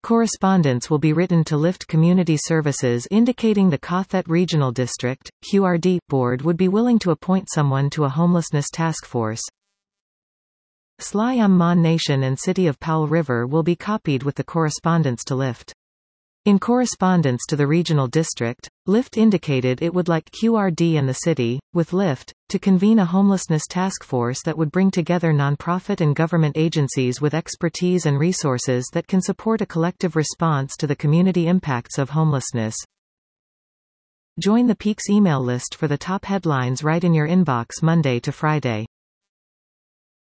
Correspondence will be written to Lyft Community Services indicating the Kothet Regional District, QRD, board would be willing to appoint someone to a homelessness task force. Sly Mon Nation and City of Powell River will be copied with the correspondence to Lyft. In correspondence to the regional district, Lyft indicated it would like QRD and the city, with Lyft, to convene a homelessness task force that would bring together nonprofit and government agencies with expertise and resources that can support a collective response to the community impacts of homelessness. Join the Peaks email list for the top headlines right in your inbox Monday to Friday.